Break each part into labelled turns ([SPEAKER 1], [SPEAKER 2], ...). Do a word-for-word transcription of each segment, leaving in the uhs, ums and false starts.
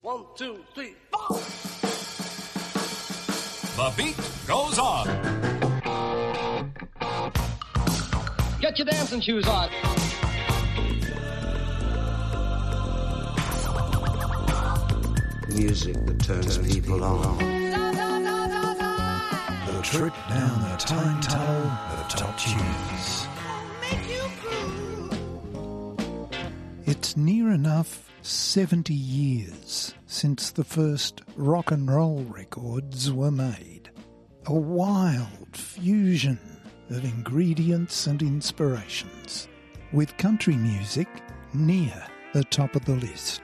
[SPEAKER 1] One, two, three, four.
[SPEAKER 2] The beat goes on.
[SPEAKER 1] Get your dancing shoes on.
[SPEAKER 3] Music that turns, turns people, people on.
[SPEAKER 4] The trip down the time tunnel of top tunes. It's near enough seventy years since the first rock and roll records were made. A wild fusion of ingredients and inspirations, with country music near the top of the list.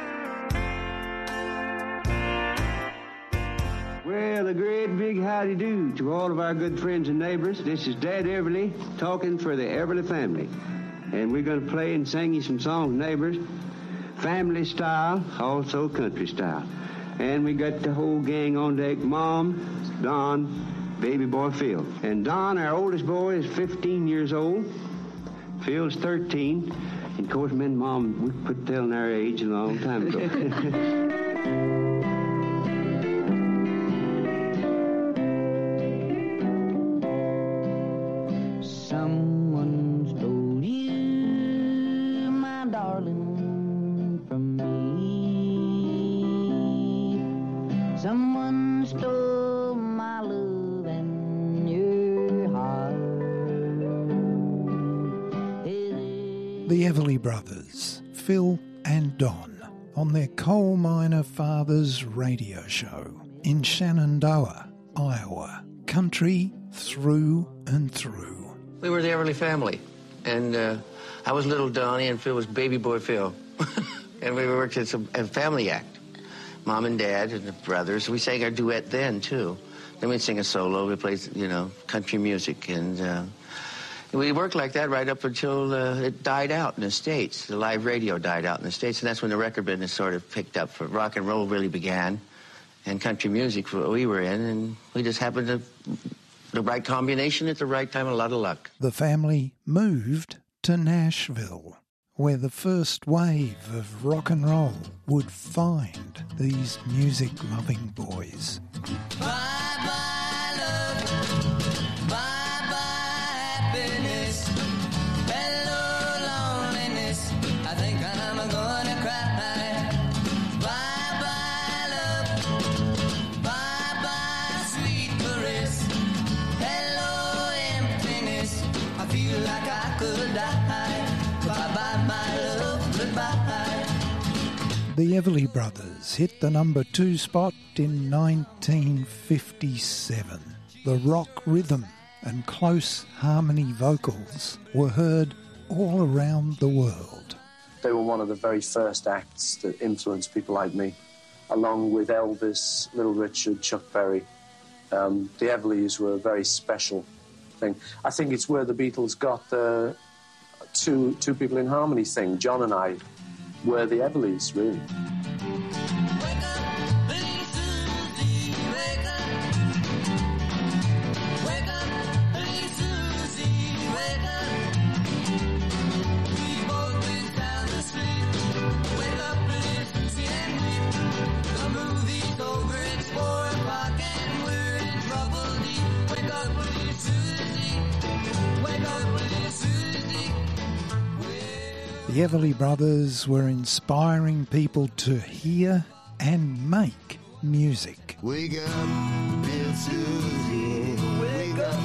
[SPEAKER 5] Well, a great big howdy do to all of our good friends and neighbors. This is Dad Everly talking for the Everly family. And we're going to play and sing you some songs, neighbors, family style, also country style. And we got the whole gang on deck, Mom, Don, baby boy Phil. And Don, our oldest boy, is fifteen years old. Phil's thirteen. And of course, me and Mom, we quit telling our age a long time ago.
[SPEAKER 6] Someone stole my love and your heart.
[SPEAKER 4] The Everly Brothers, Phil and Don, on their coal miner father's radio show in Shenandoah, Iowa. Country through and through.
[SPEAKER 7] We were the Everly family, and uh, I was little Donnie and Phil was baby boy Phil. And we worked as a, a family act. Mom and Dad and the brothers. We sang our duet then, too. Then we'd sing a solo. We played, you know, country music. And uh, we worked like that right up until uh, it died out in the States. The live radio died out in the States, and that's when the record business sort of picked up. For rock and roll really began, and country music we were in, and we just happened to, the right combination at the right time, a lot of luck.
[SPEAKER 4] The family moved to Nashville, where the first wave of rock and roll would find these music-loving boys.
[SPEAKER 6] Bye-bye love, bye-bye happiness, hello loneliness, I think I'm gonna cry. Bye-bye love, bye-bye sweet caress, hello emptiness, I feel like I could die. Bye-bye, my love, goodbye.
[SPEAKER 4] The Everly Brothers hit the number two spot in nineteen fifty-seven. The rock rhythm and close harmony vocals were heard all around the world.
[SPEAKER 8] They were one of the very first acts that influenced people like me, along with Elvis, Little Richard, Chuck Berry. Um, the Everlys were a very special thing. I think it's where the Beatles got the two two people in harmony thing. John and I were the Everlys, really.
[SPEAKER 6] Wake up, little Susie, wake up. Wake up, little Susie, wake up. We both been down the street. Wake up, little Susie, and weep. The movie's over, it's four o'clock, and we're in trouble deep. Wake up, little Susie, wake up, little Susie.
[SPEAKER 4] The Everly Brothers were inspiring people to hear and make music.
[SPEAKER 9] Wake up, little Susie, wake up.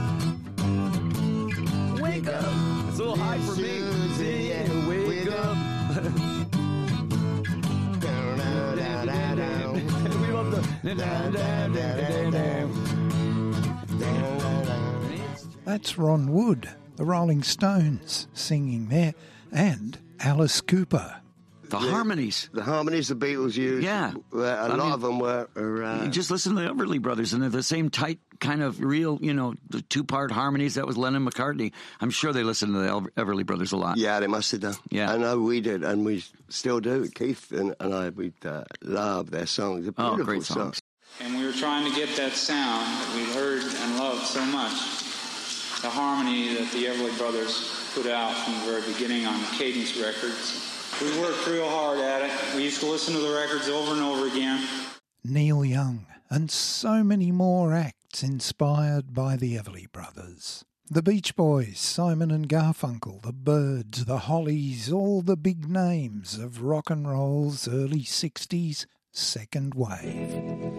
[SPEAKER 9] Wake up.
[SPEAKER 10] It's a little high for me.
[SPEAKER 9] Susie,
[SPEAKER 10] yeah, wake, wake up. We love the...
[SPEAKER 4] That's Ron Wood, the Rolling Stones, singing there, and Alice Cooper.
[SPEAKER 11] The, the harmonies.
[SPEAKER 9] The harmonies the Beatles used.
[SPEAKER 11] Yeah.
[SPEAKER 9] A lot
[SPEAKER 11] I mean,
[SPEAKER 9] of them were... were uh,
[SPEAKER 11] you just listen to the Everly Brothers, and they're the same tight kind of real, you know, the two-part harmonies. That was Lennon McCartney. I'm sure they listened to the Everly Brothers a lot.
[SPEAKER 9] Yeah, they must have done.
[SPEAKER 11] Yeah.
[SPEAKER 9] I know we did, and we still do. Keith and, and I, we uh, love their songs. They're beautiful
[SPEAKER 11] oh, great songs.
[SPEAKER 9] songs.
[SPEAKER 12] And we were trying to get that sound that we heard and loved so much. The harmony that the Everly Brothers put out from the very beginning on the Cadence Records. We worked real hard at it. We used to listen to the records over and over again.
[SPEAKER 4] Neil Young and so many more acts inspired by the Everly Brothers. The Beach Boys, Simon and Garfunkel, the Byrds, the Hollies, all the big names of rock and roll's early sixties second wave.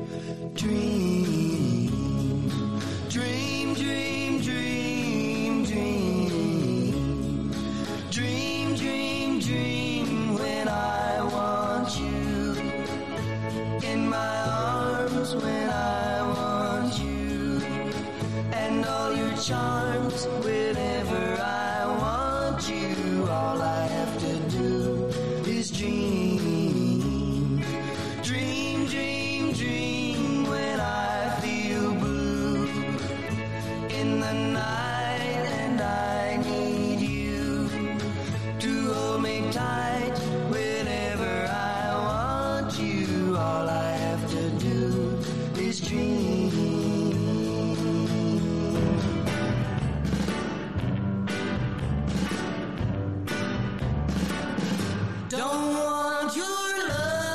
[SPEAKER 6] Dream, dream, dream, dream, dream. Dream, dream, dream when I want you. In my arms when I want you. And all your charms whenever I want you. All I have to do is dream. Dream, dream, dream when I feel blue in the night and I need you to hold me tight whenever I want you. All I have to do is dream. Don't want your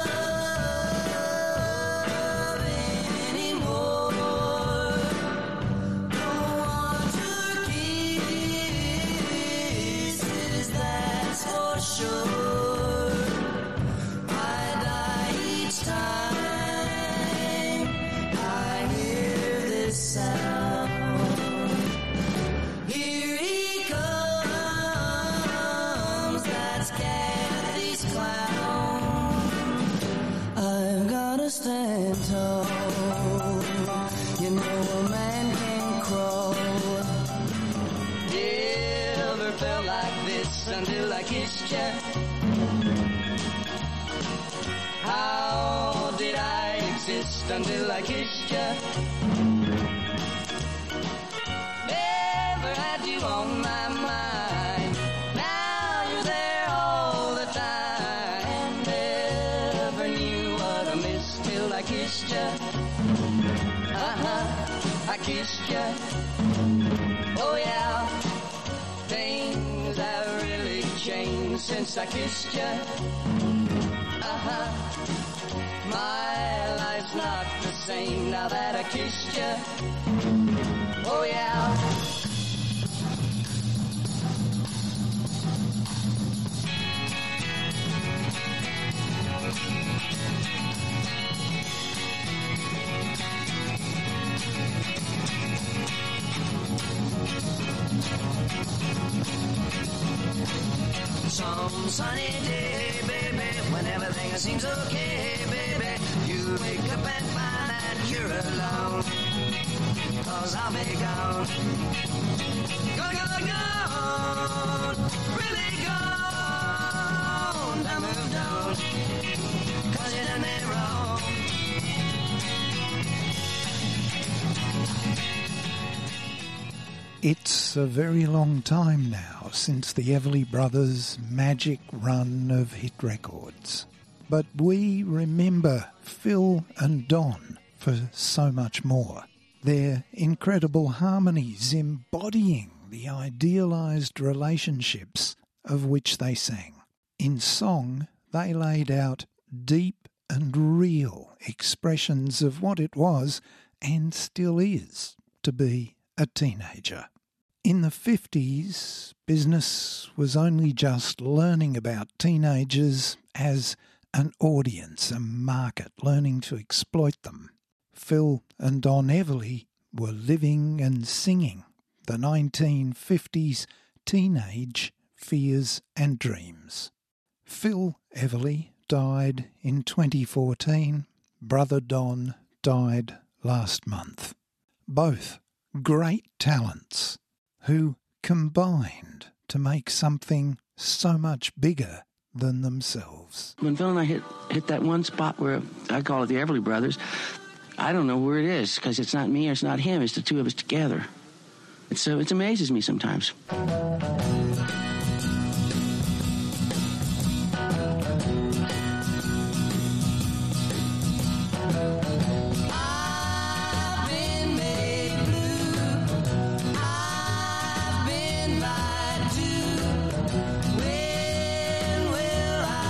[SPEAKER 6] love anymore. Don't want your kisses, that's for sure. I die each time I hear this sound. Here he comes, that's Kathy's clown. I've gotta stand tall. You know a man can crawl. Never felt like this until I kissed you. How did I exist until I kissed you? Never had you on my mind. Now you're there all the time. Never knew what I missed till I kissed you. Uh-huh, I kissed you. Oh yeah, things have really changed since I kissed you. Uh-huh, my life's not the same now that I kissed you. Oh yeah. Some sunny day, baby, when everything seems okay, baby, you wake up and find that you're alone. Cause I'll be gone. Gone, gone, gone. Really gone. I moved on. Cause you done me wrong.
[SPEAKER 4] It's a very long time now since the Everly Brothers' magic run of hit records. But we remember Phil and Don for so much more. Their incredible harmonies embodying the idealised relationships of which they sang. In song, they laid out deep and real expressions of what it was, and still is, to be a teenager. In the fifties, business was only just learning about teenagers as an audience, a market, learning to exploit them. Phil and Don Everly were living and singing the nineteen fifties teenage fears and dreams. Phil Everly died in twenty fourteen. Brother Don died last month. Both great talents who combined to make something so much bigger than themselves.
[SPEAKER 13] When Phil and I hit hit that one spot where I call it the Everly Brothers, I don't know where it is, because it's not me or it's not him, it's the two of us together. It's, uh, it amazes me sometimes.
[SPEAKER 6] When will I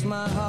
[SPEAKER 6] my heart.